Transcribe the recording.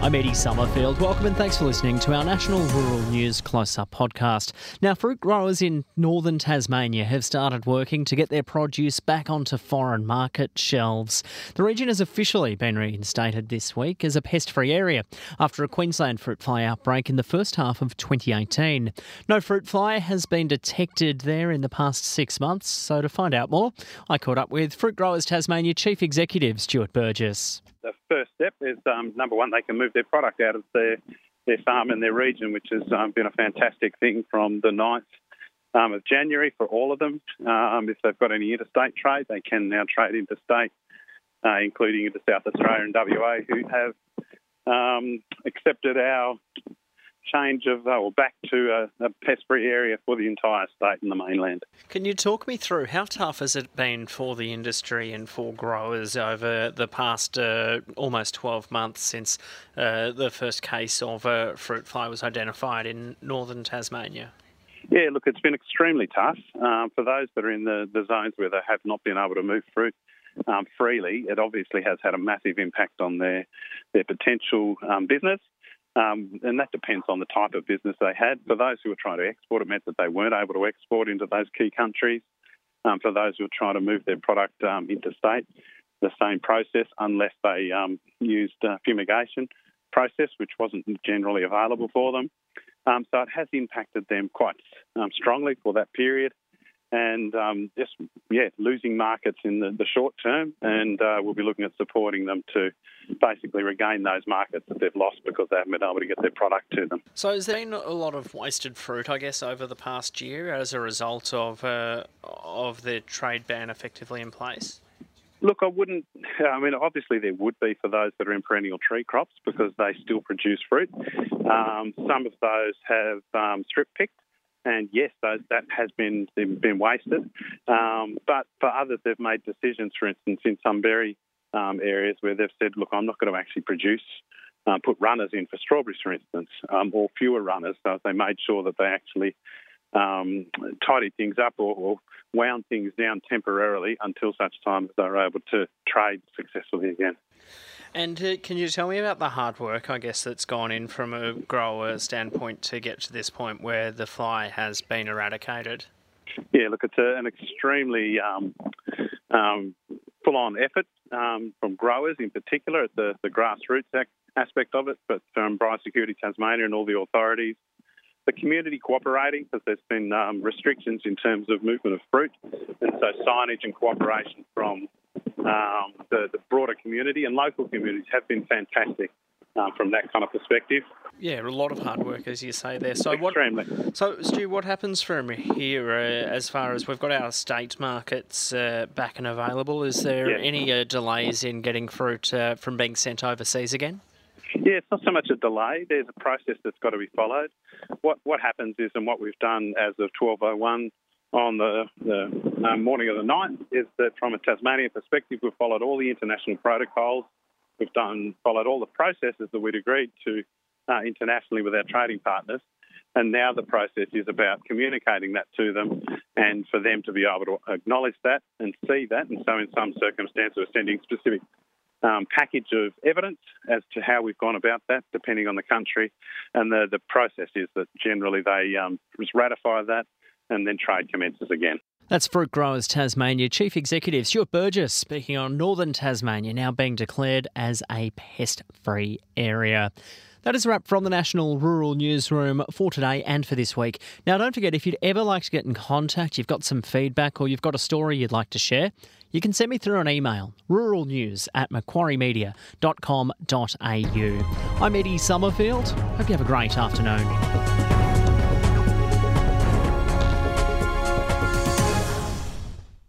I'm Eddie Summerfield. Welcome and thanks for listening to our National Rural News Close-Up podcast. Now, fruit growers in northern Tasmania have started working to get their produce back onto foreign market shelves. The region has officially been reinstated this week as a pest-free area after a Queensland fruit fly outbreak in the first half of 2018. No fruit fly has been detected there in the past 6 months, so to find out more, I caught up with Fruit Growers Tasmania Chief Executive Stuart Burgess. The first step is, number one, they can move their product out of their farm in their region, which has been a fantastic thing from the 9th of January for all of them. If they've got any interstate trade, they can now trade interstate, including into South Australia and WA, who have accepted our change of back to a pest-free area for the entire state and the mainland. Can you talk me through how tough has it been for the industry and for growers over the past almost 12 months since the first case of fruit fly was identified in northern Tasmania? Yeah, look, it's been extremely tough. For those that are in the zones where they have not been able to move fruit freely, it obviously has had a massive impact on their potential business. And that depends on the type of business they had. For those who were trying to export, it meant that they weren't able to export into those key countries. For those who were trying to move their product interstate, the same process, unless they used fumigation process, which wasn't generally available for them. So it has impacted them quite strongly for that period. And losing markets in the short term, and we'll be looking at supporting them to basically regain those markets that they've lost because they haven't been able to get their product to them. So has there been a lot of wasted fruit, I guess, over the past year as a result of the trade ban effectively in place? Look, obviously there would be for those that are in perennial tree crops because they still produce fruit. Some of those have strip picked. And yes, that has been wasted. But for others, they've made decisions, for instance, in some berry areas where they've said, look, I'm not going to actually produce, put runners in for strawberries, for instance, or fewer runners. So they made sure that they actually tidied things up or wound things down temporarily until such time as they were able to trade successfully again. And can you tell me about the hard work, I guess, that's gone in from a grower standpoint to get to this point where the fly has been eradicated? Yeah, look, it's an extremely full-on effort from growers in particular at the grassroots aspect of it, but from Biosecurity Tasmania and all the authorities. The community cooperating because there's been restrictions in terms of movement of fruit, and so signage and cooperation from the broader community and local communities have been fantastic from that kind of perspective. Yeah, a lot of hard work, as you say there. So extremely. So, Stu, what happens from here as far as we've got our state markets back and available? Is there any delays in getting fruit from being sent overseas again? Yeah, it's not so much a delay. There's a process that's got to be followed. What happens is, and what we've done as of 12:01 on the morning of the 9th, is that from a Tasmanian perspective, we've followed all the international protocols. We've followed all the processes that we'd agreed to internationally with our trading partners. And now the process is about communicating that to them and for them to be able to acknowledge that and see that. And so in some circumstances, we're sending specific package of evidence as to how we've gone about that, depending on the country. And the process is that generally they just ratify that and then trade commences again. That's Fruit Growers Tasmania Chief Executive Stuart Burgess speaking on northern Tasmania now being declared as a pest-free area. That is a wrap from the National Rural Newsroom for today and for this week. Now, don't forget, if you'd ever like to get in contact, you've got some feedback or you've got a story you'd like to share, you can send me through an email, ruralnews@macquariemedia.com.au. I'm Eddie Summerfield. Hope you have a great afternoon.